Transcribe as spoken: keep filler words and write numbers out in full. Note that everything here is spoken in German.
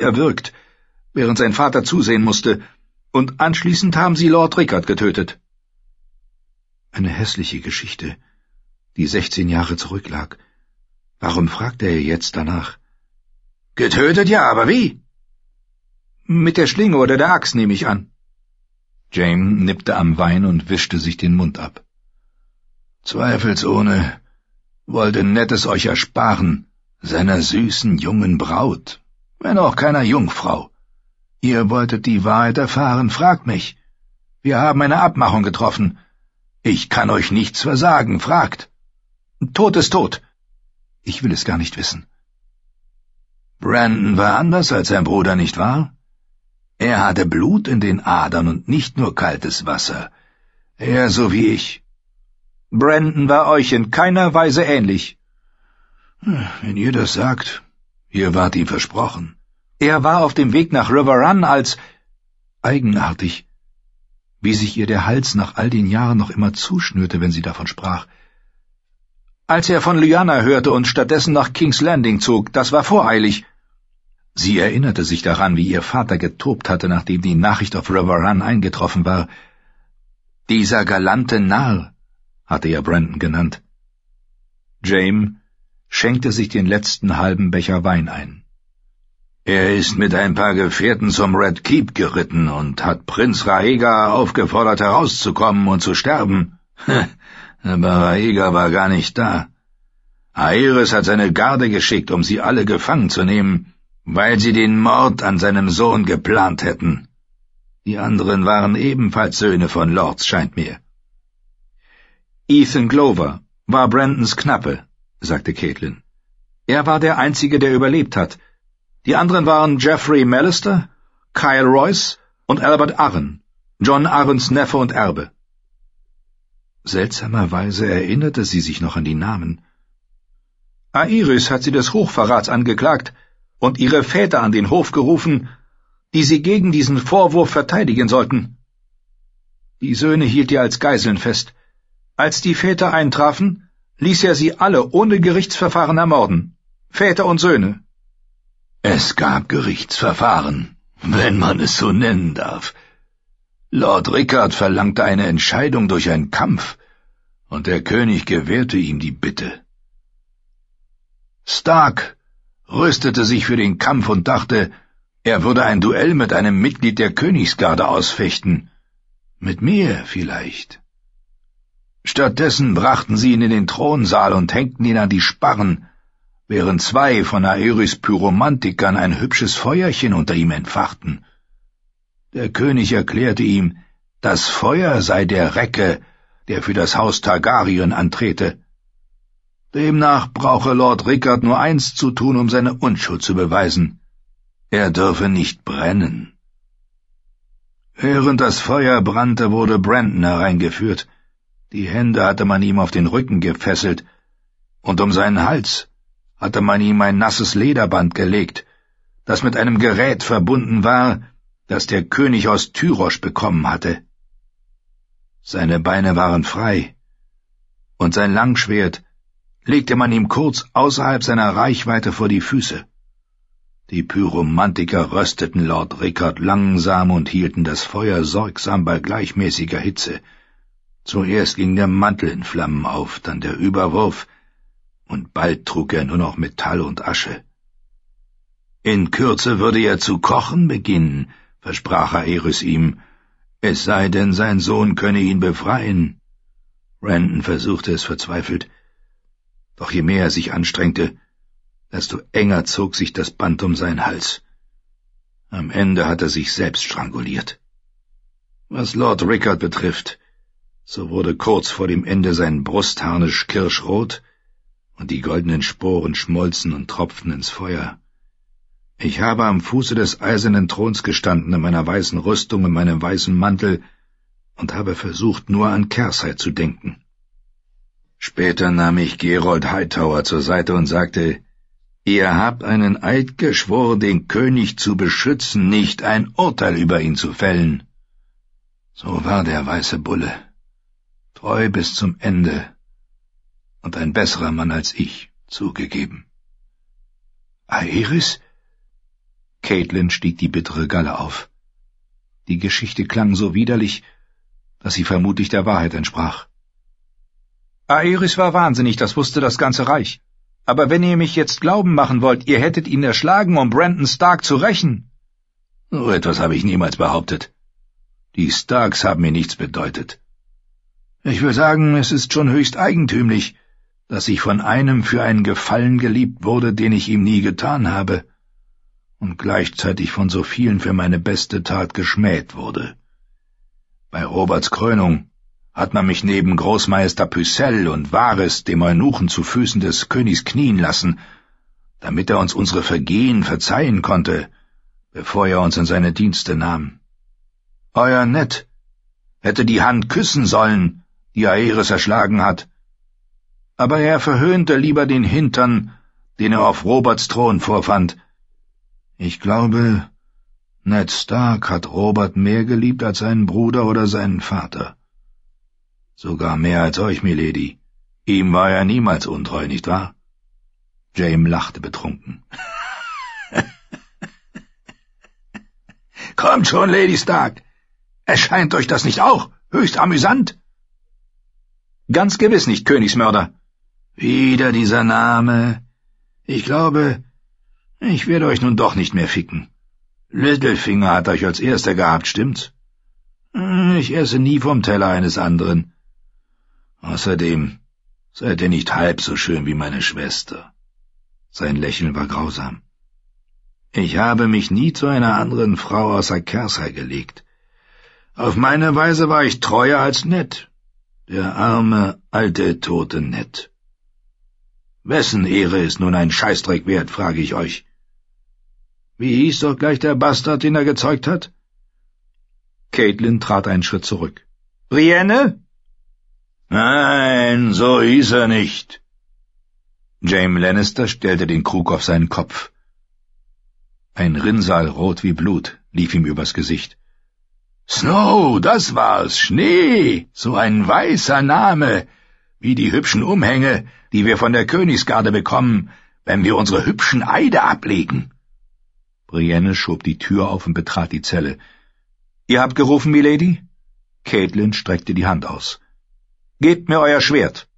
erwürgt, während sein Vater zusehen musste, und anschließend haben sie Lord Rickard getötet. Eine hässliche Geschichte, die sechzehn Jahre zurücklag. Warum fragte er jetzt danach? Getötet, ja, aber wie? Mit der Schlinge oder der Axt, nehme ich an. Jane nippte am Wein und wischte sich den Mund ab. Zweifelsohne wollte Nettes euch ersparen, seiner süßen jungen Braut, wenn auch keiner Jungfrau. Ihr wolltet die Wahrheit erfahren, fragt mich. Wir haben eine Abmachung getroffen. Ich kann euch nichts versagen, fragt. Tod ist tot. Ich will es gar nicht wissen. Brandon war anders als sein Bruder, nicht wahr? Er hatte Blut in den Adern und nicht nur kaltes Wasser. Er so wie ich. Brandon war euch in keiner Weise ähnlich. Wenn ihr das sagt, ihr wart ihm versprochen. Er war auf dem Weg nach River Run als... Eigenartig, wie sich ihr der Hals nach all den Jahren noch immer zuschnürte, wenn sie davon sprach. Als er von Lyanna hörte und stattdessen nach King's Landing zog, das war voreilig. Sie erinnerte sich daran, wie ihr Vater getobt hatte, nachdem die Nachricht auf River Run eingetroffen war. Dieser galante Narr, hatte er Brandon genannt. Jane schenkte sich den letzten halben Becher Wein ein. Er ist mit ein paar Gefährten zum Red Keep geritten und hat Prinz Rhaegar aufgefordert, herauszukommen und zu sterben. Aber Rhaegar war gar nicht da. Aerys hat seine Garde geschickt, um sie alle gefangen zu nehmen, weil sie den Mord an seinem Sohn geplant hätten. Die anderen waren ebenfalls Söhne von Lords, scheint mir. Ethan Glover war Brandons Knappe, sagte Caitlin. Er war der Einzige, der überlebt hat. Die anderen waren Geoffrey Mallister, Kyle Royce und Albert Arryn, John Arryns Neffe und Erbe. Seltsamerweise erinnerte sie sich noch an die Namen. Aerys hat sie des Hochverrats angeklagt und ihre Väter an den Hof gerufen, die sie gegen diesen Vorwurf verteidigen sollten. Die Söhne hielt er als Geiseln fest. Als die Väter eintrafen, ließ er sie alle ohne Gerichtsverfahren ermorden. Väter und Söhne. Es gab Gerichtsverfahren, wenn man es so nennen darf. Lord Rickard verlangte eine Entscheidung durch einen Kampf, und der König gewährte ihm die Bitte. Stark rüstete sich für den Kampf und dachte, er würde ein Duell mit einem Mitglied der Königsgarde ausfechten. Mit mir vielleicht. Stattdessen brachten sie ihn in den Thronsaal und hängten ihn an die Sparren, während zwei von Aerys Pyromantikern ein hübsches Feuerchen unter ihm entfachten. Der König erklärte ihm, das Feuer sei der Recke, der für das Haus Targaryen antrete. Demnach brauche Lord Rickard nur eins zu tun, um seine Unschuld zu beweisen. Er dürfe nicht brennen. Während das Feuer brannte, wurde Brandon hereingeführt. Die Hände hatte man ihm auf den Rücken gefesselt, und um seinen Hals hatte man ihm ein nasses Lederband gelegt, das mit einem Gerät verbunden war, das der König aus Tyrosch bekommen hatte. Seine Beine waren frei, und sein Langschwert legte man ihm kurz außerhalb seiner Reichweite vor die Füße. Die Pyromantiker rösteten Lord Rickard langsam und hielten das Feuer sorgsam bei gleichmäßiger Hitze. Zuerst ging der Mantel in Flammen auf, dann der Überwurf, und bald trug er nur noch Metall und Asche. In Kürze würde er zu kochen beginnen, versprach Aerys ihm, es sei denn, sein Sohn könne ihn befreien. Brandon versuchte es verzweifelt, doch je mehr er sich anstrengte, desto enger zog sich das Band um seinen Hals. Am Ende hat er sich selbst stranguliert. Was Lord Rickard betrifft, so wurde kurz vor dem Ende sein Brustharnisch kirschrot, und die goldenen Sporen schmolzen und tropften ins Feuer. Ich habe am Fuße des eisernen Throns gestanden, in meiner weißen Rüstung und meinem weißen Mantel, und habe versucht, nur an Cersei zu denken. Später nahm ich Gerold Hightower zur Seite und sagte, »Ihr habt einen Eid geschworen, den König zu beschützen, nicht ein Urteil über ihn zu fällen.« So war der weiße Bulle, treu bis zum Ende, und ein besserer Mann als ich, zugegeben. »Aerys?« Caitlin stieg die bittere Galle auf. Die Geschichte klang so widerlich, dass sie vermutlich der Wahrheit entsprach. Aerys war wahnsinnig, das wusste das ganze Reich. Aber wenn ihr mich jetzt glauben machen wollt, ihr hättet ihn erschlagen, um Brandon Stark zu rächen. So etwas habe ich niemals behauptet. Die Starks haben mir nichts bedeutet. Ich will sagen, es ist schon höchst eigentümlich, dass ich von einem für einen Gefallen geliebt wurde, den ich ihm nie getan habe, und gleichzeitig von so vielen für meine beste Tat geschmäht wurde. Bei Roberts Krönung hat man mich neben Großmeister Pycelle und Varys, dem Eunuchen, zu Füßen des Königs knien lassen, damit er uns unsere Vergehen verzeihen konnte, bevor er uns in seine Dienste nahm. Euer Ned hätte die Hand küssen sollen, die Aerys erschlagen hat, aber er verhöhnte lieber den Hintern, den er auf Roberts Thron vorfand. Ich glaube, Ned Stark hat Robert mehr geliebt als seinen Bruder oder seinen Vater. Sogar mehr als euch, Milady. Ihm war er niemals untreu, nicht wahr? Jaime lachte betrunken. Kommt schon, Lady Stark. Erscheint euch das nicht auch höchst amüsant? Ganz gewiss nicht, Königsmörder. Wieder dieser Name. Ich glaube, ich werde euch nun doch nicht mehr ficken. Littlefinger hat euch als erster gehabt, stimmt's? Ich esse nie vom Teller eines anderen. Außerdem seid ihr nicht halb so schön wie meine Schwester. Sein Lächeln war grausam. Ich habe mich nie zu einer anderen Frau außer Cersei gelegt. Auf meine Weise war ich treuer als Ned. Der arme, alte, tote Ned. Wessen Ehre ist nun ein Scheißdreck wert, frage ich euch. Wie hieß doch gleich der Bastard, den er gezeugt hat? Caitlin trat einen Schritt zurück. Brienne? Nein, so hieß er nicht. Jaime Lannister stellte den Krug auf seinen Kopf. Ein Rinnsal rot wie Blut lief ihm übers Gesicht. Snow, das war's, Schnee, so ein weißer Name, wie die hübschen Umhänge, die wir von der Königsgarde bekommen, wenn wir unsere hübschen Eide ablegen. Brienne schob die Tür auf und betrat die Zelle. »Ihr habt gerufen, Milady?« Caitlin streckte die Hand aus. »Gebt mir euer Schwert!«